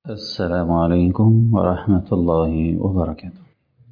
السلام عليكم ورحمة الله وبركاته.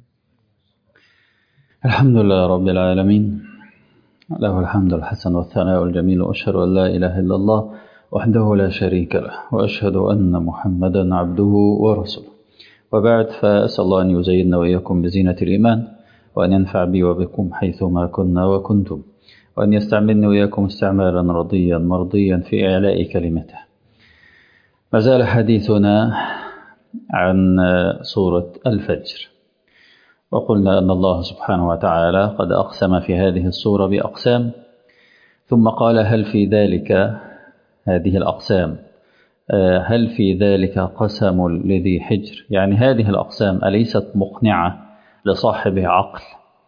الحمد لله رب العالمين، له الحمد الحسن والثناء الجميل، وأشهد أن لا إله إلا الله وحده لا شريك له، وأشهد أن محمدا عبده ورسوله. وبعد، فأسأل الله أن يزيننا وإياكم بزينة الإيمان، وأن ينفع بي وبكم حيثما كنا وكنتم، وأن يستعملني وإياكم استعمالا رضيا مرضيا في إعلاء كلمته. ما زال حديثنا عن سورة الفجر، وقلنا أن الله سبحانه وتعالى قد أقسم في هذه السورة بأقسام، ثم قال هل في ذلك هذه الأقسام هل في ذلك قسم لذي حجر؟ يعني هذه الأقسام أليست مقنعة لصاحب عقل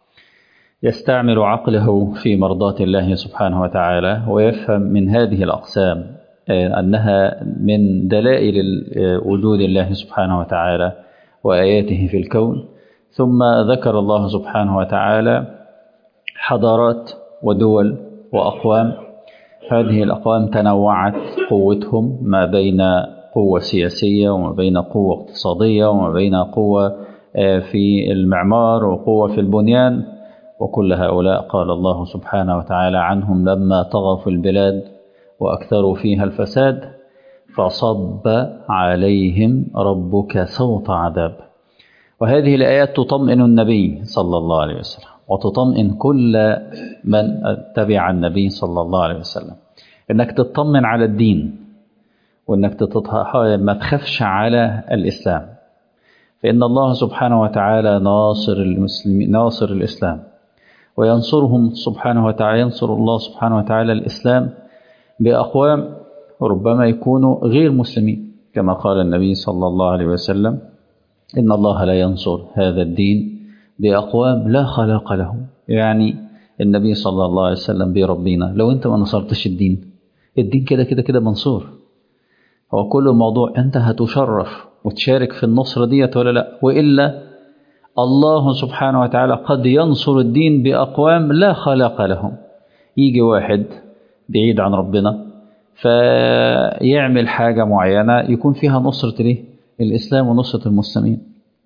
يستعمل عقله في مرضاة الله سبحانه وتعالى، ويفهم من هذه الأقسام أنها من دلائل وجود الله سبحانه وتعالى وآياته في الكون. ثم ذكر الله سبحانه وتعالى حضارات ودول وأقوام، هذه الأقوام تنوعت قوتهم ما بين قوة سياسية وما بين قوة اقتصادية وما بين قوة في المعمار وقوة في البنيان، وكل هؤلاء قال الله سبحانه وتعالى عنهم لما طغوا في البلاد وأكثروا فيها الفساد فصب عليهم ربك سوط عذاب. وهذه الآيات تطمئن النبي صلى الله عليه وسلم، وتطمئن كل من تبع النبي صلى الله عليه وسلم، إنك تطمن على الدين، وإنك ما تخافش على الإسلام، فإن الله سبحانه وتعالى ناصر المسلمين، ناصر الإسلام، وينصرهم سبحانه وتعالى. ينصر الله سبحانه وتعالى الإسلام بأقوام ربما يكونوا غير مسلمين، كما قال النبي صلى الله عليه وسلم إن الله لا ينصر هذا الدين بأقوام لا خلاق لهم. يعني النبي صلى الله عليه وسلم بيربينا، لو أنت ما نصرتش الدين كده كده كده منصور. هو كل الموضوع أنت هتشرف وتشارك في النصرة ديت ولا لا، وإلا الله سبحانه وتعالى قد ينصر الدين بأقوام لا خلاق لهم. يجي واحد بعيد عن ربنا فيعمل حاجة معينة يكون فيها نصرة الإسلام ونصرة المسلمين،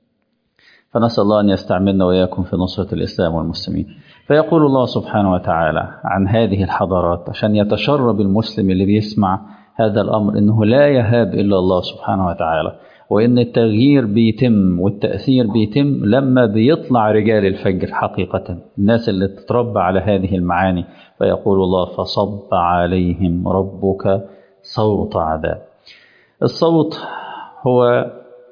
فنسأل الله أن يستعملنا وإياكم في نصرة الإسلام والمسلمين. فيقول الله سبحانه وتعالى عن هذه الحضارات عشان يتشرب المسلم اللي بيسمع هذا الأمر إنه لا يهاب إلا الله سبحانه وتعالى، وإن التغيير بيتم والتأثير بيتم لما بيطلع رجال الفجر حقيقة، الناس اللي تتربى على هذه المعاني. فيقول الله فصب عليهم ربك صوت عذاب. الصوت هو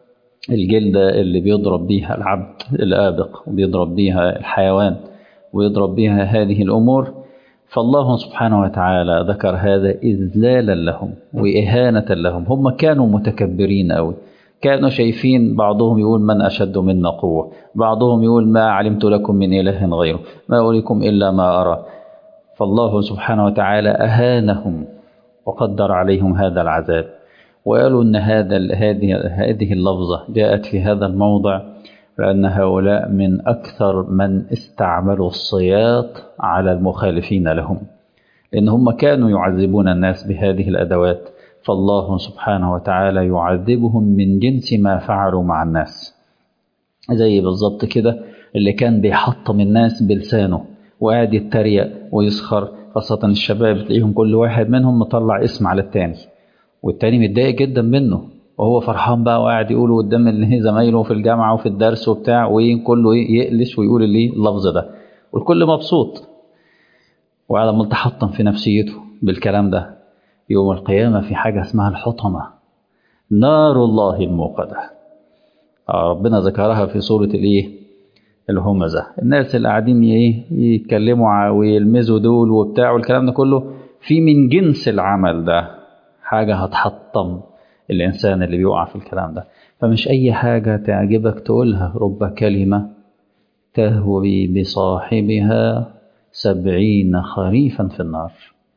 الجلدة اللي بيضرب بيها العبد الآبق، وبيضرب بيها الحيوان، ويضرب بيها هذه الأمور. فالله سبحانه وتعالى ذكر هذا إذلالا لهم وإهانة لهم. هم كانوا متكبرين أوي، كانوا شايفين بعضهم يقول من أشد منا قوة، بعضهم يقول ما علمت لكم من إله غيره، ما أريكم إلا ما أرى. فالله سبحانه وتعالى أهانهم وقدر عليهم هذا العذاب، وقالوا أن هذه اللفظة جاءت في هذا الموضع لأن هؤلاء من أكثر من استعملوا الصياط على المخالفين لهم، لأن هم كانوا يعذبون الناس بهذه الأدوات، فالله سبحانه وتعالى يعذبهم من جنس ما فعلوا مع الناس. زي بالضبط كده اللي كان بيحطم الناس بلسانه وقاعد يتريق ويسخر، خاصة الشباب تلاقيهم كل واحد منهم مطلع اسم على التاني، والتاني متضايق جدا منه، وهو فرحان بقى وقاعد يقوله قدام اللي زمايله في الجامعة وفي الدرس وبتاع، وكله يقلش ويقول اللفظ ده، والكل مبسوط وقاعد متحطم في نفسيته بالكلام ده. يوم القيامة في حاجة اسمها الحطمة، نار الله الموقدة، ربنا ذكرها في سورة الهمزة. الناس اللي قاعدين يتكلموا ويلمزوا دول وبتاع والكلام ده كله في من جنس العمل ده، حاجة هتحطم الإنسان اللي بيقع في الكلام ده. فمش أي حاجة تعجبك تقولها، رب كلمة تهوي بصاحبها 70 خريفا في النار.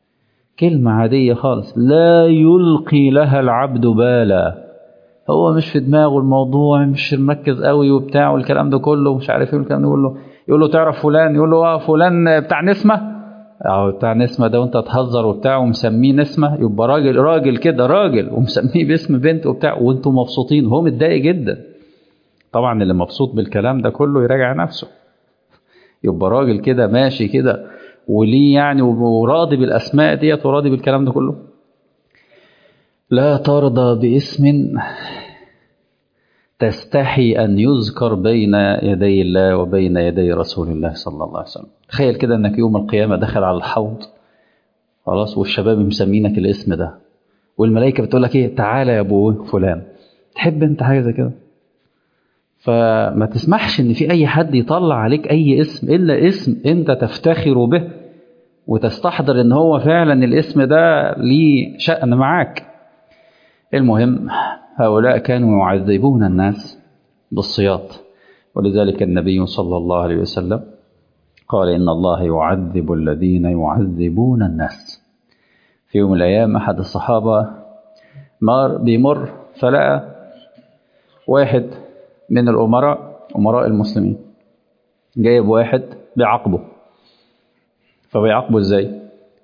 كلمة عادية خالص لا يلقي لها العبد بالا، هو مش في دماغه الموضوع، مش مركز قوي وبتاع والكلام ده كله مش عارف ايه والكلام ده كله. يقول له تعرف فلان؟ يقول له فلان بتاع نسمة. أو بتاع نسمة ده وأنت تهزر وبتاع ومسميه نسمة، يبقى راجل كده راجل ومسميه باسم بنت وبتاع وأنتم مبسوطين، هو متضايق جدا. طبعا اللي مبسوط بالكلام ده كله يراجع نفسه. يبقى راجل كده ماشي كده وليه يعني وراضي بالأسماء ديت وراضي بالكلام ده كله. لا ترضى باسم تستحي أن يذكر بين يدي الله وبين يدي رسول الله صلى الله عليه وسلم. تخيل كده أنك يوم القيامة دخل على الحوض خلاص، والشباب مسمينك الاسم ده، والملائكة بتقول لك إيه، تعالى يا أبو فلان. تحب أنت حاجة زي كده؟ فما تسمحش إن في أي حد يطلع عليك أي اسم إلا اسم أنت تفتخر به وتستحضر إن هو فعلا الاسم ده ليه شأن معاك. المهم هؤلاء كانوا يعذبون الناس بالصياط، ولذلك النبي صلى الله عليه وسلم قال إن الله يعذب الذين يعذبون الناس. في يوم من الأيام أحد الصحابة بيمر فلقى واحد من أمراء المسلمين جايب واحد بيعاقبه. فبيعاقبه إزاي؟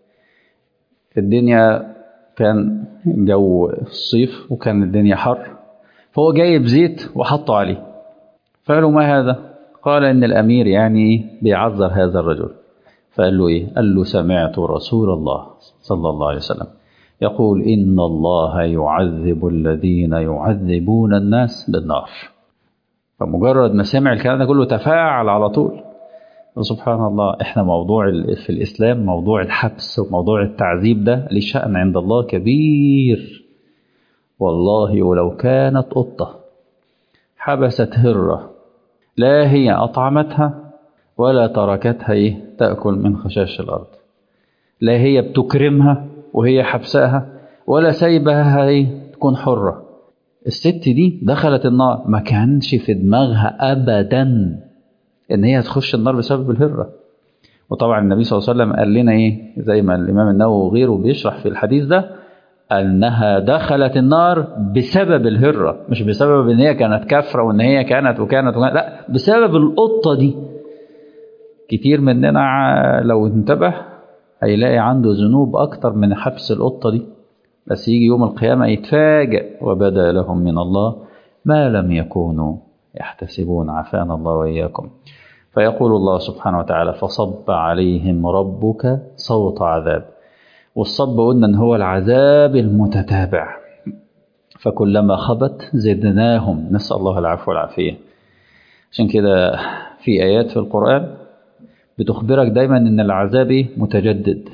الدنيا كان جو الصيف وكان الدنيا حر، فهو جايب زيت وحطه عليه. فقالوا ما هذا؟ قال إن الأمير يعني بيعذر هذا الرجل. فقال له إيه؟ قال له سمعت رسول الله صلى الله عليه وسلم يقول إن الله يعذب الذين يعذبون الناس بالنار. فمجرد ما سمع الكلام ده كله تفاعل على طول. سبحان الله، احنا موضوع في الإسلام موضوع الحبس وموضوع التعذيب ده ليه شأن عند الله كبير. والله ولو كانت قطة حبست هرة لا هي أطعمتها ولا تركتها تأكل من خشاش الأرض، لا هي بتكرمها وهي حبسها ولا سايبها تكون حرة. الست دي دخلت النار، ما كانش في دماغها أبدا إن هي تخش النار بسبب الهرة. وطبعا النبي صلى الله عليه وسلم قال لنا زي ما الإمام النووي وغيره بيشرح في الحديث ده، أنها دخلت النار بسبب الهرة، مش بسبب إن هي كانت كافرة وإن هي كانت وكانت، لا، بسبب القطة دي. كتير مننا لو انتبه هيلاقي عنده ذنوب أكتر من حبس القطة دي، بس يجي يوم القيامة يتفاجأ وبدا لهم من الله ما لم يكونوا يحتسبون، عافانا الله وإياكم. فيقول الله سبحانه وتعالى فصب عليهم ربك صوت عذاب. والصب قلنا ان هو العذاب المتتابع، فكلما خبت زدناهم، نسأل الله العفو والعافية. عشان كده في آيات في القرآن بتخبرك دايما ان العذاب متجدد،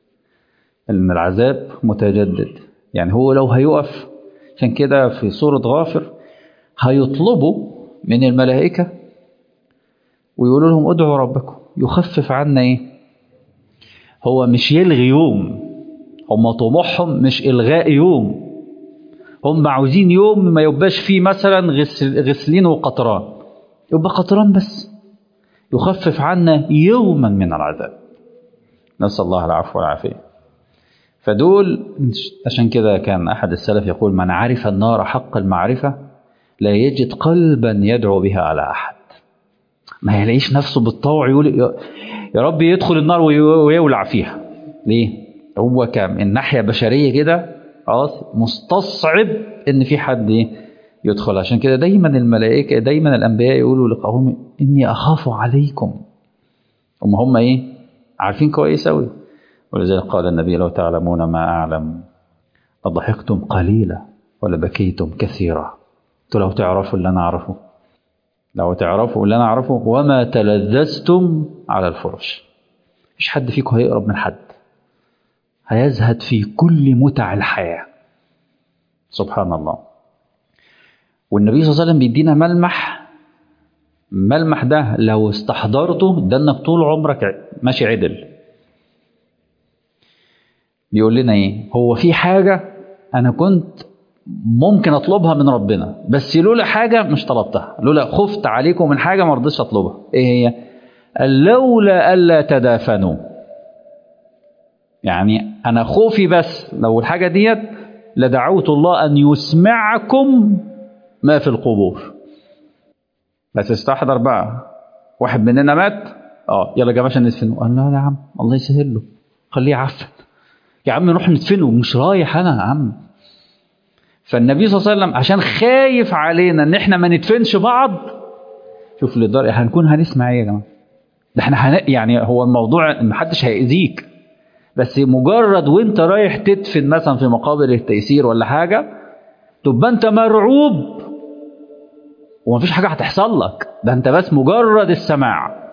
ان العذاب متجدد، يعني هو لو هيقف. عشان كده في سورة غافر هيطلبوا من الملائكة ويقولوا لهم ادعوا ربكم يخفف عنا هو مش يلغي يوم، هم طموحهم مش إلغاء يوم، هم عاوزين يوم ما يبقاش فيه مثلا غسلين وقطران، يبقى قطران بس، يخفف عنا يوما من العذاب، نسأل الله العفو والعافية. فدول عشان كده كان أحد السلف يقول من عرف النار حق المعرفة لا يجد قلبا يدعو بها على أحد. ما يلاقيش نفسه بالطوع يقول يا رب يدخل النار ويولع فيها. ليه؟ هو كان من ناحية بشرية كده مستصعب ان في حد يدخل. عشان كده دايما الملائكة دايما الأنبياء يقولوا لقوم إني أخاف عليكم، هم عارفين كويس أوي. ولذلك قال النبي لو تعلمون ما أعلم لضحكتم قليلا ولبكيتم كثيرا. لو تعرفوا اللي أنا أعرفه، لو تعرفوا اللي أنا أعرفه وما تلذذتم على الفرش. مش حد فيكم هيقرب من حد، هيزهد في كل متع الحياة. سبحان الله. والنبي صلى الله عليه وسلم بيدينا ملمح ده لو استحضرته ده انك طول عمرك ماشي عدل. بيقول لنا هو في حاجة انا كنت ممكن اطلبها من ربنا، بس لولا حاجة مش طلبتها، لولا خفت عليكم من حاجة ما رضيتش اطلبها. ايه هي؟ لولا ألا تدافنوا. يعني انا خوفي بس لو الحاجة ديت لدعوت الله ان يسمعكم ما في القبور. بس استحضر بقى واحد مننا مات يلا يا جماعه ندفنه، قال لا يا عم الله يسهل له، خليه عفن يا عم، نروح ندفنه، مش رايح انا يا عم. فالنبي صلى الله عليه وسلم عشان خايف علينا ان احنا ما ندفنش بعض، شوف للدرجة هنكون هنسمع ايه يا جماعه؟ ده احنا يعني هو الموضوع محدش هيأذيك، بس مجرد وانت رايح تدفن مثلا في مقابر التيسير ولا حاجه، تبقى انت مرعوب ومفيش حاجه هتحصل لك، ده انت بس مجرد السماع.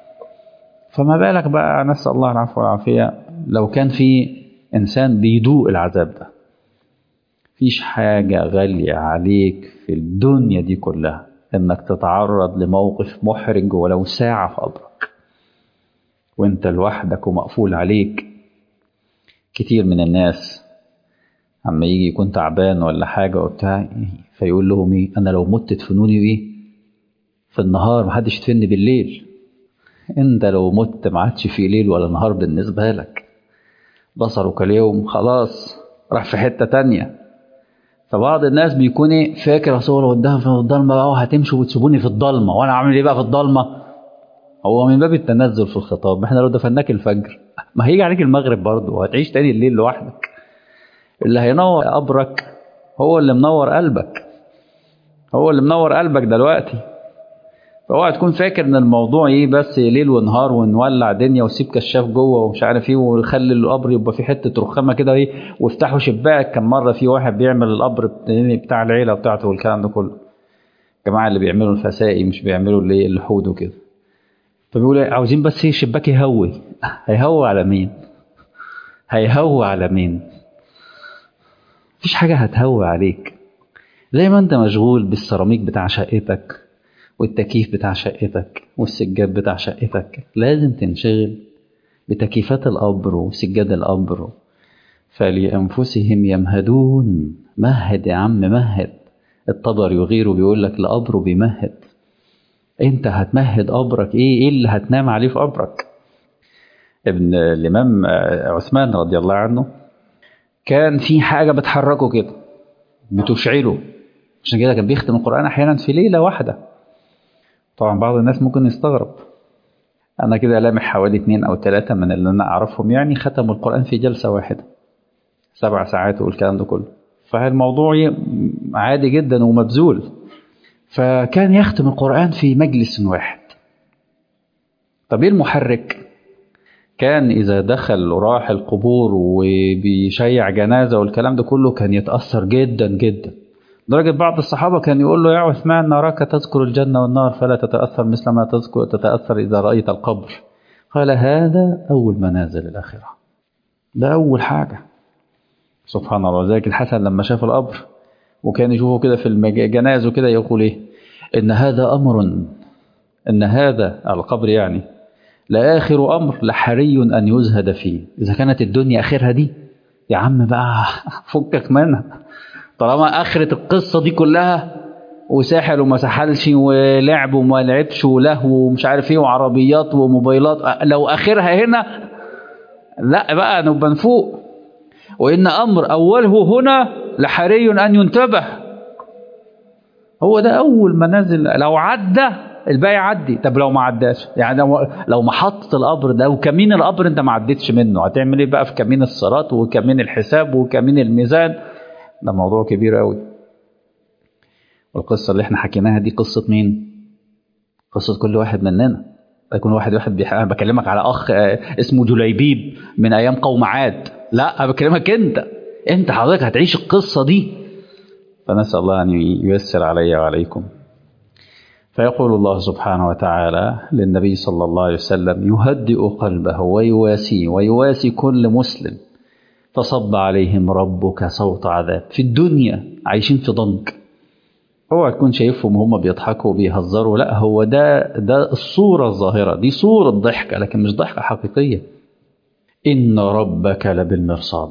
فما بالك بقى، نسأل الله العفو والعافيه، لو كان في انسان بيدوق العذاب ده. مفيش حاجه غاليه عليك في الدنيا دي كلها انك تتعرض لموقف محرج ولو ساعه في قبرك وانت لوحدك ومقفول عليك. كتير من الناس اما يجي يكون تعبان ولا حاجه وبتاع، فيقول لهم ايه؟ انا لو مت تدفنوني ايه في النهار، محدش يدفنني بالليل. انت لو مت ما عادش في ليل ولا نهار بالنسبه لك، بصرك اليوم خلاص راح في حته تانية. فبعض الناس بيكون ايه فاكر اصل لو قدام في الضلمه بقى وهتمشوا وتسيبوني في الضلمه، وانا عامل ايه بقى في الضلمه؟ هو من باب التنزل في الخطاب، احنا لو دفناك الفجر ما هيجي عليك المغرب برضه وهتعيش تاني الليل لوحدك. اللي هينور قبرك هو اللي منور قلبك، هو اللي منور قلبك دلوقتي. فاوعى تكون فاكر ان الموضوع ايه بس ليل ونهار ونولع دنيا وسيب كشاف جوه ومش عارف ايه ونخلي القبر يبقى في حته رخامه كده ايه وافتحوا شباك. كان مره في واحد بيعمل القبر بتاع العيله بتاعته والكلام ده كله، الجماعه اللي بيعملوا الفسائي مش بيعملوا اللي اللحود وكده، فبيقول عاوزين بس ايه شباك يهوي. هيهوي على مين؟ هيهوي على مين؟ مفيش حاجه هتهوي عليك. زي ما انت مشغول بالسيراميك بتاع شقتك والتكييف بتاع شقتك والسجاد بتاع شقتك، لازم تنشغل بتكييفات القبر وسجاد القبر. فلأنفسهم يمهدون، مهد يا عم مهد. الطبري وغيره بيقول لك لقبره بيمهد. انت هتمهد قبرك ايه اللي هتنام عليه في قبرك؟ ابن الامام عثمان رضي الله عنه كان في حاجه بتحركه كده بتشعله، عشان كده كان بيختم القرآن احيانا في ليله واحده. طبعا بعض الناس ممكن يستغرب، أنا كده لامح حوالي 2 أو 3 من اللي أنا أعرفهم يعني ختموا القرآن في جلسة واحدة 7 ساعات والكلام ده كله. فالموضوع عادي جدا ومبذول. فكان يختم القرآن في مجلس واحد. طب إيه المحرك؟ كان إذا دخل وراح القبور وبيشيع جنازة والكلام ده كله كان يتأثر جدا جدا، لدرجة بعض الصحابة كان يقول له يا عثمان نراك تذكر الجنة والنار فلا تتأثر مثل ما تتأثر إذا رأيت القبر. قال هذا أول منازل الآخرة، ده أول حاجة. سبحان الله. ذلك الحسن لما شاف القبر وكان يشوفه كده في الجناز وكده يقول إيه؟ إن هذا أمر، إن هذا القبر يعني لآخر أمر لحري أن يزهد فيه. إذا كانت الدنيا آخرها دي يا عم بقى فكك منها، طالما آخرة القصة دي كلها وساحل وما سحلش ولعب وما لعبش ولهو ومش عارف ايه وعربيات وموبايلات، لو آخرها هنا لا بقى نبقى نفوق. وإن أمر أوله هنا لحري أن ينتبه. هو ده أول منازل، لو عدى الباقي عدي. طب لو ما عداش يعني لو محطة القبر ده وكمين القبر انت ما عديتش منه، هتعمل ايه بقى في كمين الصراط وكمين الحساب وكمين الميزان؟ ده موضوع كبير قوي. والقصة اللي احنا حكيناها دي قصة مين؟ قصة كل واحد مننا. يكون واحد بكلمك على أخ اسمه جليبيب من أيام قوم عاد، لا بكلمك أنت حضرتك هتعيش القصة دي. فنسأل الله أن ييسر علي وعليكم. فيقول الله سبحانه وتعالى للنبي صلى الله عليه وسلم يهدئ قلبه ويواسيه ويواسي كل مسلم، فصب عليهم ربك صوت عذاب. في الدنيا عايشين في ضنك، اوعى تكون شايفهم هم بيضحكوا وبيهزروا، لا هو ده الصورة الظاهرة، دي صورة ضحكة لكن مش ضحكة حقيقية. إن ربك لبالمرصاد.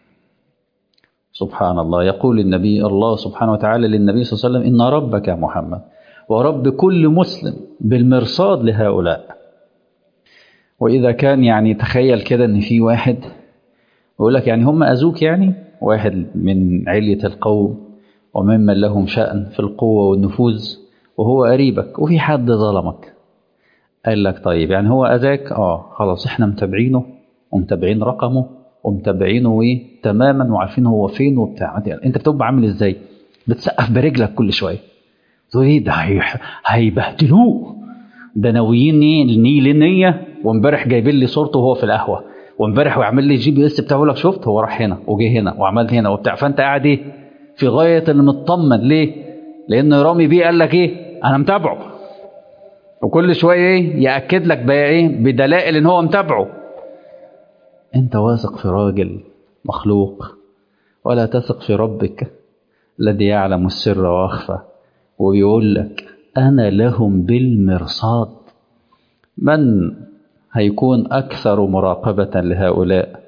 سبحان الله. يقول النبي الله سبحانه وتعالى للنبي صلى الله عليه وسلم إن ربك يا محمد ورب كل مسلم بالمرصاد لهؤلاء. وإذا كان يعني تخيل كده إن في واحد يقول لك يعني هم أذوك، يعني واحد من علية القوم وممن لهم شأن في القوة والنفوذ وهو قريبك، وفي حد ظلمك، قال لك طيب يعني هو أذاك خلاص احنا متابعينه ومتابعين رقمه ومتابعينه ايه تماما وعارفين هو فين وبتاع. انت بتبقى عامل ازاي؟ بتسقف برجلك كل شويه تقول ايه ده هيبهدلوه، ده ناويين ايه نية. وامبارح جايبين لي صورته وهو في القهوه، وامبارح ويعمل لي GPS بتاعه لك شفت هو راح هنا وجه هنا وعمل هنا وبتاع. فانت قاعد ايه في غايه المطمن. ليه؟ لان رامي بيه قال لك ايه انا متابعه، وكل شويه ايه ياكد لك بقى ايه بدلائل ان هو متابعه. انت واثق في راجل مخلوق ولا تثق في ربك الذي يعلم السر واخفى، وبيقول لك انا لهم بالمرصاد. من هيكون اكثر مراقبه لهؤلاء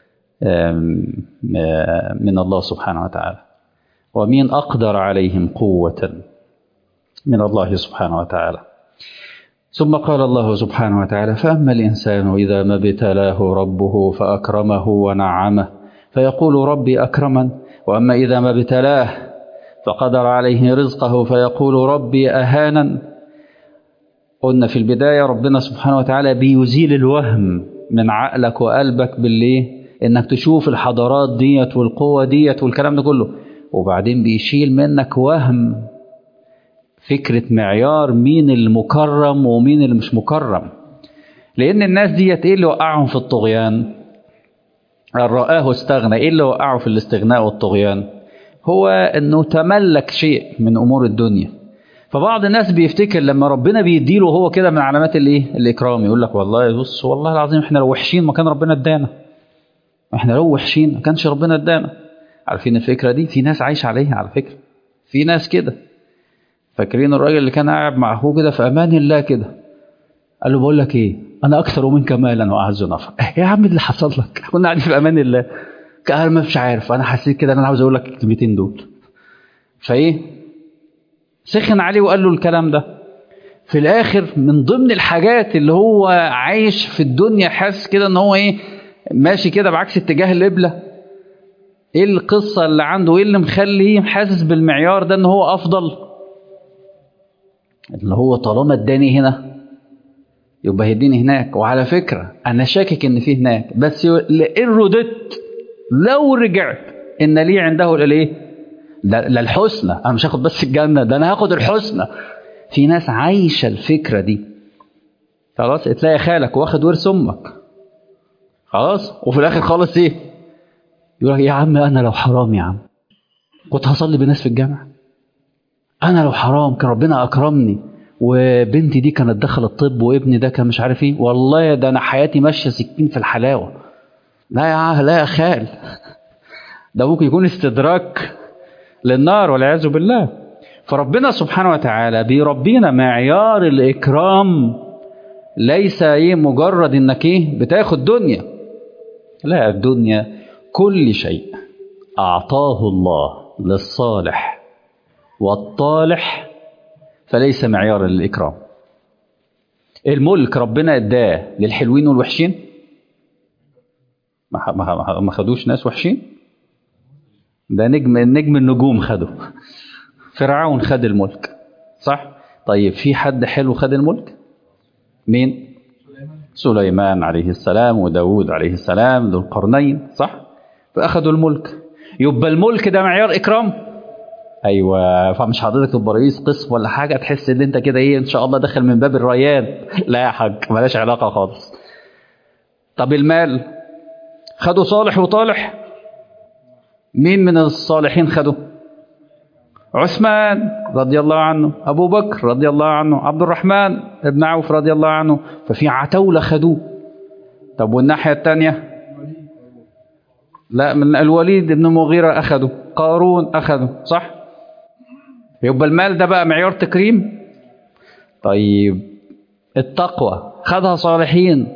من الله سبحانه وتعالى؟ ومين اقدر عليهم قوه من الله سبحانه وتعالى؟ ثم قال الله سبحانه وتعالى فأما الإنسان إذا ما ابتلاه ربه فأكرمه ونعمه فيقول ربي أكرمن، وأما إذا ما ابتلاه فقدر عليه رزقه فيقول ربي أهانن. قلنا في البداية ربنا سبحانه وتعالى بيزيل الوهم من عقلك وقلبك بالليه إنك تشوف الحضارات ديت والقوة ديت والكلام ده كله، وبعدين بيشيل منك وهم فكرة معيار مين المكرم ومين اللي مش مكرم. لأن الناس ديت إيه اللي وقعهم في الطغيان؟ رآه استغنى. إيه اللي وقعه في الاستغناء والطغيان؟ هو أنه تملك شيء من أمور الدنيا. فبعض الناس بيفتكر لما ربنا بيديله هو كده من علامات الإكرام، يقول لك والله بص والله العظيم إحنا لو وحشين ما كان ربنا ادانا، إحنا لو وحشين ما كانش ربنا ادانا. عارفين الفكرة دي؟ في ناس عايش عليها على فكرة، في ناس كده فاكرين الراجل اللي كان قاعد مع اخوه كده في امان الله كده، قال له بقول لك ايه انا اكثر منك مالا واعز نفرا. يا عم اللي حصل لك كنا قاعدين في امان الله. قال ما مش عارف انا حسيت كده انا عاوز اقول لك الكلمتين دول. فايه سخن عليه وقال له الكلام ده. في الاخر من ضمن الحاجات اللي هو عايش في الدنيا حاسس كده ان هو ايه ماشي كده بعكس اتجاه القبله. ايه القصه اللي عنده؟ ايه اللي مخليه حاسس بالمعيار ده ان هو افضل؟ اللي هو طالما اداني هنا يبقى هيديني هناك. وعلى فكرة أنا شاكك إن فيه هناك، بس إن رددت لو رجعت إن لي عنده الإيه؟ للحسنى. أنا مش هاخد بس الجنة، ده أنا هاخد الحسنى. في ناس عايشة الفكرة دي. خلاص تلاقي خالك واخد ورث أمك خلاص، وفي الآخر خالص إيه؟ يقول لك يا عم أنا لو حرام يا عم كنت هصلي بالناس في الجامع. أنا لو حرام كان ربنا أكرمني وبنتي دي كانت دخلت الطب وابني ده كان مش عارف ايه. والله ده أنا حياتي ماشية 60 في الحلاوة. لا يا خال، ده ممكن يكون استدراك للنار والعياذ بالله. فربنا سبحانه وتعالى بيربينا معيار الإكرام ليس مجرد إنك بتاخد دنيا. لا، الدنيا كل شيء أعطاه الله للصالح والطالح فليس معيار للإكرام. الملك ربنا اداه للحلوين والوحشين؟ ما خدوش ناس وحشين. ده نجم النجوم خده. فرعون خد الملك صح؟ طيب في حد حلو خد الملك؟ مين؟ سليمان عليه السلام وداود عليه السلام ذو القرنين صح؟ فأخذوا الملك. يبقى الملك ده معيار إكرام؟ ايوه. فمش حضرتك تبقى رئيس قسم ولا حاجه تحس ان انت كده ان شاء الله داخل من باب الريان. لا يا حاج مالهاش علاقه خالص. طب المال خدوا صالح وطالح؟ مين من الصالحين خدوا؟ عثمان رضي الله عنه، ابو بكر رضي الله عنه، عبد الرحمن بن عوف رضي الله عنه. ففي عتاوله خدوه. طب والناحيه الثانيه؟ لا، من الوليد بن المغيرة اخذوا، قارون اخذوا صح؟ يبقى المال ده بقى معيار تكريم؟ طيب التقوى خدها صالحين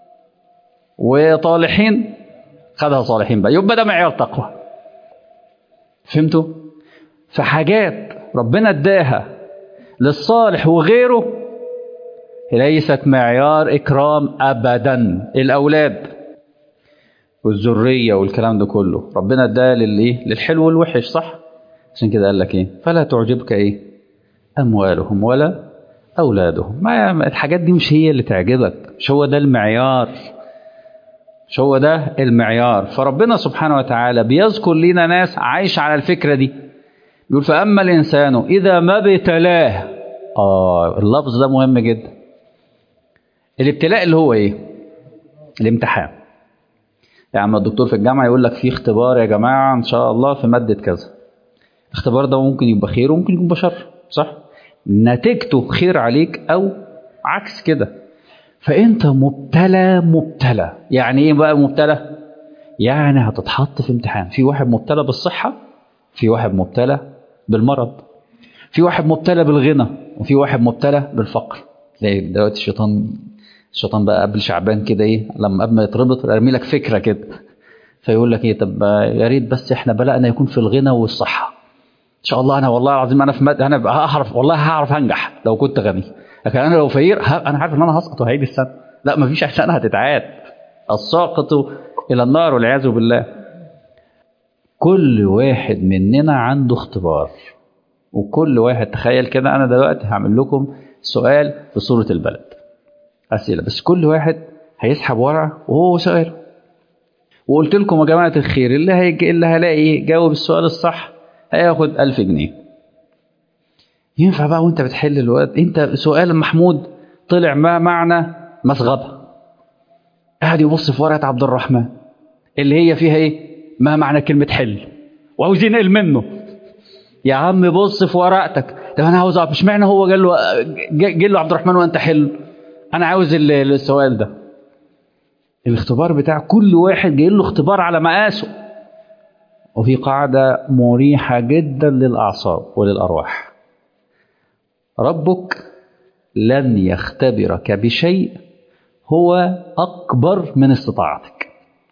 وطالحين؟ خدها صالحين بقى، يبقى ده معيار تقوى. فهمتوا؟ فحاجات ربنا اداها للصالح وغيره ليست معيار إكرام أبدا. الأولاد والذرية والكلام ده كله ربنا اداها للحلو والوحش صح؟ عشان كده قال لك فلا تعجبك أموالهم ولا أولادهم. ما الحاجات دي مش هي اللي تعجبك، مش هو ده المعيار. مش هو ده المعيار. فربنا سبحانه وتعالى بيذكر لنا ناس عايش على الفكرة دي. بيقول فأما الإنسان إذا ما ابتلاه. اللفظ ده مهم جدا. الابتلاء اللي هو إيه؟ الامتحان. يعني الدكتور في الجامعة يقول لك في اختبار يا جماعة إن شاء الله في مادة كذا. الاختبار ده ممكن يبقى خير وممكن يكون بشر، صح؟ نتيجته خير عليك أو عكس كده. فأنت مبتلى. يعني إيه بقى مبتلى؟ يعني هتتحط في امتحان. في واحد مبتلى بالصحة، في واحد مبتلى بالمرض، في واحد مبتلى بالغنى، وفي واحد مبتلى بالفقر. تلاقي دلوقتي الشيطان بقى قبل شعبان كده ايه، لما قبل ما يتربط يرمي لك فكره كده، فيقول لك ايه، طب يا ريت بس احنا بلاءنا يكون في الغنى والصحه. ان شاء الله انا والله العظيم انا هعرف انجح لو كنت غني، لكن انا لو فقير انا عارف ان انا هسقط وهعيد السنه. لا مفيش، عشان هتتعاد. الساقط الى النار والعياذ بالله. كل واحد مننا عنده اختبار، وكل واحد تخيل كده. انا دلوقتي هعمل لكم سؤال في سورة البلد، اسئله، بس كل واحد هيسحب ورقه وهو سؤال، وقلت لكم يا جماعه الخير اللي هلاقي جاوب السؤال الصح هياخد 1000 جنيه. ينفع بقى وانت بتحل الوقت انت سؤال محمود طلع ما معنى مسغبه، قاعد يبص في ورقه عبد الرحمن اللي هي فيها ايه، ما معنى كلمه حل، وعاوزين نقل منه. يا عم بص في ورقتك. طب انا عاوز اعرف اشمعنى هو قال له عبد الرحمن وانت حل. انا عاوز السؤال ده. الاختبار بتاع كل واحد جاي له اختبار على مقاسه. وفي قاعده مريحه جدا للاعصاب وللارواح: ربك لن يختبرك بشيء هو اكبر من استطاعتك.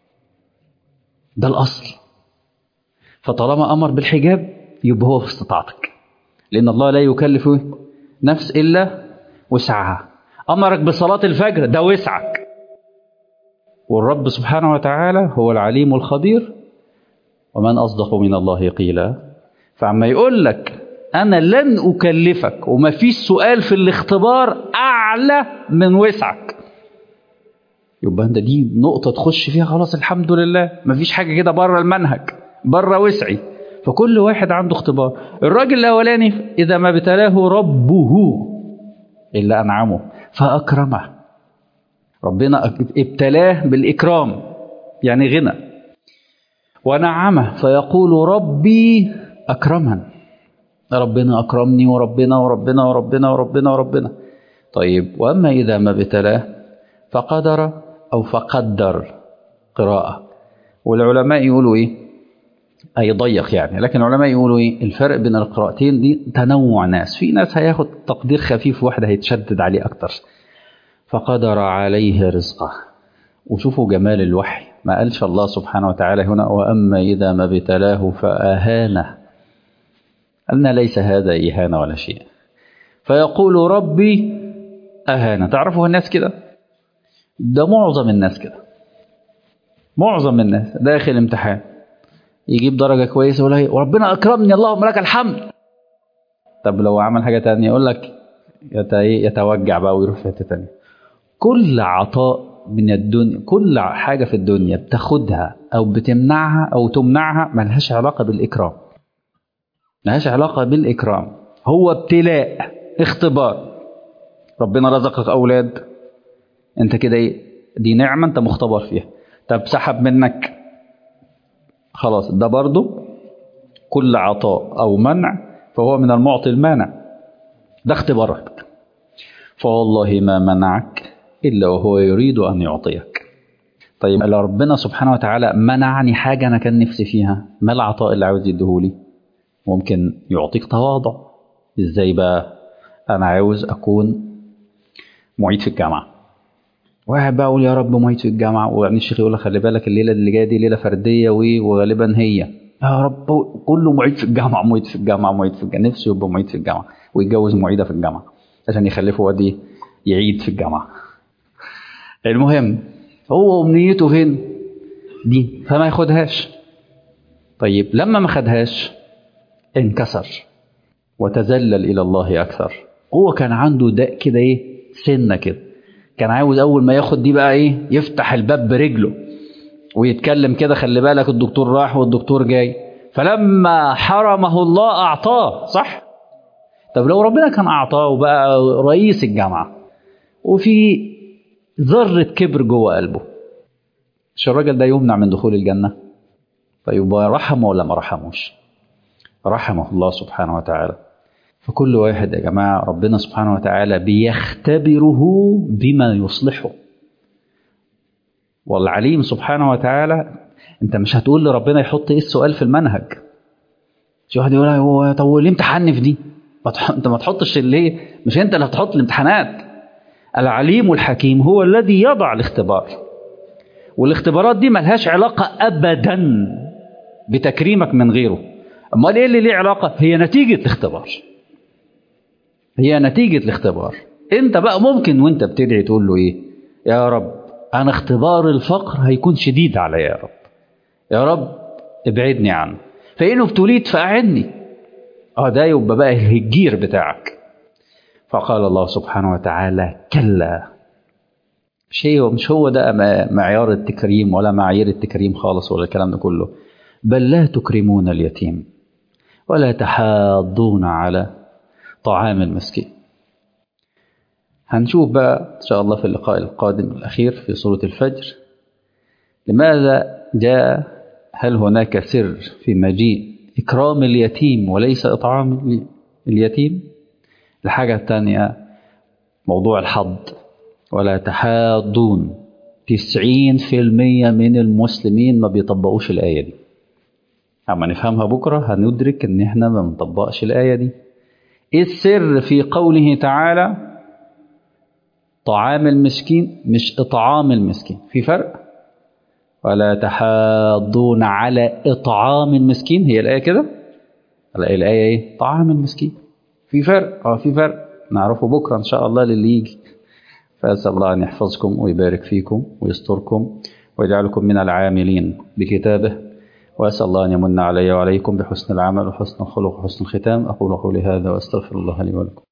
ده الاصل. فطالما امر بالحجاب يبقى هو في استطاعتك، لأن الله لا يكلف نفس إلا وسعها. أمرك بصلاة الفجر، ده وسعك. والرب سبحانه وتعالى هو العليم الخبير، ومن أصدق من الله قيلا. فعما يقول لك أنا لن أكلفك وما فيش سؤال في الاختبار أعلى من وسعك، يبقى أنت دي نقطة تخش فيها خلاص الحمد لله. ما فيش حاجة كده بره المنهج، بره وسعي. فكل واحد عنده اختبار. الراجل الأولاني إذا ما ابتلاه ربه إلا أنعمه فأكرمه. ربنا ابتلاه بالإكرام يعني غنى، ونعمه فيقول ربي أكرمن. ربنا أكرمني وربنا وربنا وربنا وربنا وربنا. طيب وأما إذا ما ابتلاه فقدر أو فقدر قراءة. والعلماء يقولوا إيه؟ أي ضيق يعني، لكن العلماء يقولوا إيه؟ الفرق بين القراءتين دي تنوع ناس. في ناس هياخد تقدير خفيف، واحد هيتشدد عليه أكتر. فقدر عليه رزقه. وشوفوا جمال الوحي، ما قالش الله سبحانه وتعالى هنا وأما إذا ما ابتلاه فأهانه. قالنا ليس هذا إهانة ولا شيء. فيقول ربي أهانه. تعرفوا الناس كده؟ ده معظم الناس كده. معظم الناس داخل امتحان يجيب درجة كويسة يقول لك وربنا أكرمني اللهم لك الحمد. طب لو عمل حاجة تانية يقول لك يتوجع بقى ويروح في حتة تانية. كل عطاء من الدنيا، كل حاجة في الدنيا بتاخدها أو بتمنعها أو تمنعها ملهاش علاقة بالإكرام. ملهاش علاقة بالإكرام، هو ابتلاء، اختبار. ربنا رزقك أولاد، أنت كده إيه؟ دي نعمة أنت مختبر فيها. طب سحب منك، خلاص ده برضو كل عطاء أو منع فهو من المعطي المانع. ده اختبارك. فوالله ما منعك إلا وهو يريد أن يعطيك. طيب لو ربنا سبحانه وتعالى منعني حاجة أنا كان نفسي فيها، ما العطاء اللي عاوز يديهولي؟ ممكن يعطيك تواضع. إزاي بقى؟ أنا عاوز أكون معيد في الجامعة. واحد بقى أقول يا رب معيد في الجامعة، وبعدين الشيخ يقول لك خلي بالك الليلة اللي جاية دي ليلة فردية وغالبا هي يا رب كله معيد في الجامعة معيد في الجامعة معيد في الجامعة. نفسه يبقى معيد في الجامعة ويتجوز معيدة في الجامعة عشان يخلفه وادي يعيد في الجامعة. المهم هو أمنيته فين دي، فما ياخدهاش. طيب لما ما خدهاش انكسر وتذلل إلى الله أكثر. هو كان عنده داء كده سنة كده، كان عاوز أول ما ياخد دي بقى يفتح الباب برجله. ويتكلم كده خلي بالك الدكتور راح والدكتور جاي، فلما حرمه الله أعطاه، صح؟ طب لو ربنا كان أعطاه وبقى رئيس الجامعة وفي ذرة كبر جوه قلبه، مش الراجل ده يمنع من دخول الجنة؟ فيبقى رحمه ولا ما رحموش؟ رحمه الله سبحانه وتعالى. فكل واحد يا جماعة ربنا سبحانه وتعالى بيختبره بما يصلحه. والعليم سبحانه وتعالى، انت مش هتقول لربنا يحط ايه السؤال في المنهج. في واحد يقول هو طب ليه امتحني في دي؟ انت ما تحطش ليه؟ مش انت اللي هتحط الامتحانات. العليم الحكيم هو الذي يضع الاختبار، والاختبارات دي ملهاش علاقة ابدا بتكريمك من غيره. امال ايه اللي ليه علاقة؟ هي نتيجة الاختبار، هي نتيجة الاختبار. انت بقى ممكن وانت بتدعي تقول له ايه؟ يا رب انا اختبار الفقر هيكون شديد عليا، يا رب يا رب ابعدني عنه، فإنه ابتليت فأعني. ده يبقى بقى الهجير بتاعك. فقال الله سبحانه وتعالى كلا، مش هو ده معيار التكريم ولا معايير التكريم خالص ولا الكلام ده كله. بل لا تكرمون اليتيم ولا تحاضون على طعام المسكين. هنشوف بقى إن شاء الله في اللقاء القادم الأخير في سورة الفجر لماذا جاء، هل هناك سر في مجيء إكرام اليتيم وليس إطعام اليتيم؟ الحاجة الثانية موضوع الحض، ولا تحاضون. 90% من المسلمين ما بيطبقوش الآية دي. أما نفهمها بكرة هندرك إن إحنا ما بنطبقش الآية دي. إيه السر في قوله تعالى طعام المسكين مش إطعام المسكين؟ في فرق. ولا تحاضون على إطعام المسكين، هي الآية كده؟ الآية إيه؟ طعام المسكين. في فرق. في فرق نعرفه بكرة إن شاء الله للي يجي. فأسأل الله أن يحفظكم ويبارك فيكم ويستركم ويجعلكم من العاملين بكتابه. وأسأل الله أن يمن علي وعليكم بحسن العمل وحسن الخلق وحسن الختام. أقول قولي هذا وأستغفر الله لي ولكم.